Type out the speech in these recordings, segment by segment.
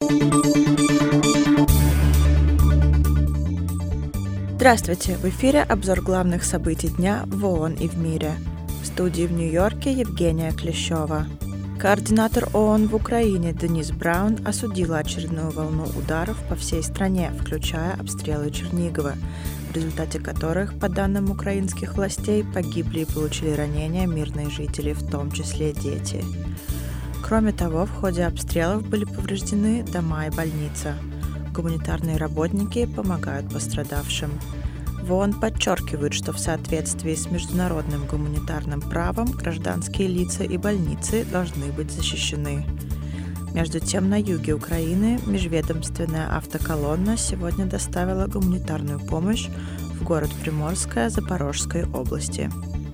Здравствуйте! В эфире обзор главных событий дня в ООН и в мире. В студии в Нью-Йорке Евгения Клещева. Координатор ООН в Украине Денис Браун осудила очередную волну ударов по всей стране, включая обстрелы Чернигова, в результате которых, по данным украинских властей, погибли и получили ранения мирные жители, в том числе дети. Кроме того, в ходе обстрелов были повреждены дома и больница. Гуманитарные работники помогают пострадавшим. В ООН подчеркивают, что в соответствии с международным гуманитарным правом гражданские лица и больницы должны быть защищены. Между тем, на юге Украины межведомственная автоколонна сегодня доставила гуманитарную помощь в город Приморское Запорожской области.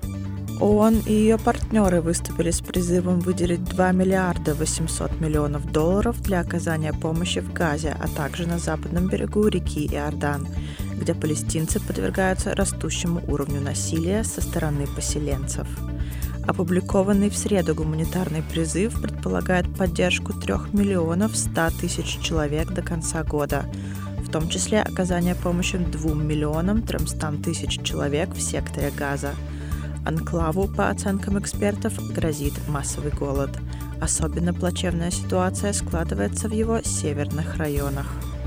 ООН и ее партнеры выступили с призывом выделить 2 миллиарда 800 миллионов долларов для оказания помощи в Газе, а также на западном берегу реки Иордан, где палестинцы подвергаются растущему уровню насилия со стороны поселенцев. Опубликованный в среду гуманитарный призыв предполагает поддержку 3 миллионов 100 тысяч человек до конца года, в том числе оказание помощи 2 миллионам 300 тысяч человек в секторе Газа. Анклаву, по оценкам экспертов, грозит массовый голод. Особенно плачевная ситуация складывается в его северных районах.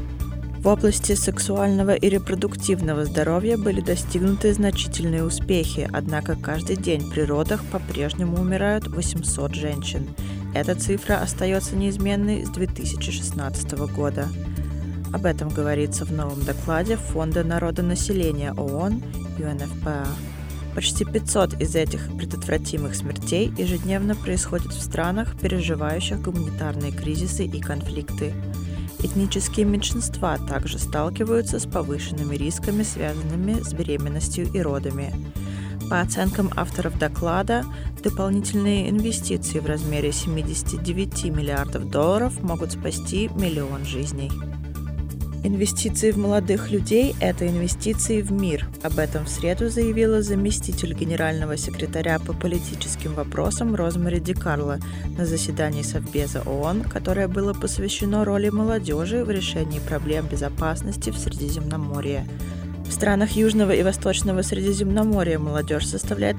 В области сексуального и репродуктивного здоровья были достигнуты значительные успехи, однако каждый день при родах по-прежнему умирают 800 женщин. Эта цифра остается неизменной с 2016 года. Об этом говорится в новом докладе Фонда народонаселения ООН UNFPA. Почти 500 из этих предотвратимых смертей ежедневно происходят в странах, переживающих гуманитарные кризисы и конфликты. Этнические меньшинства также сталкиваются с повышенными рисками, связанными с беременностью и родами. По оценкам авторов доклада, дополнительные инвестиции в размере 79 миллиардов долларов могут спасти миллион жизней. Инвестиции в молодых людей – это инвестиции в мир. Об этом в среду заявила заместитель генерального секретаря по политическим вопросам Розмари Ди Карло на заседании Совбеза ООН, которое было посвящено роли молодежи в решении проблем безопасности в Средиземноморье. В странах Южного и Восточного Средиземноморья молодежь составляет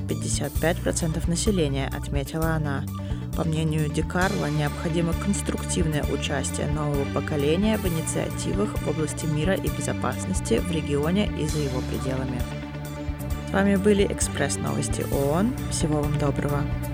55% населения, отметила она. По мнению Ди Карло, необходимо конструктивное участие нового поколения в инициативах в области мира и безопасности в регионе и за его пределами. С вами были Экспресс-новости ООН. Всего вам доброго.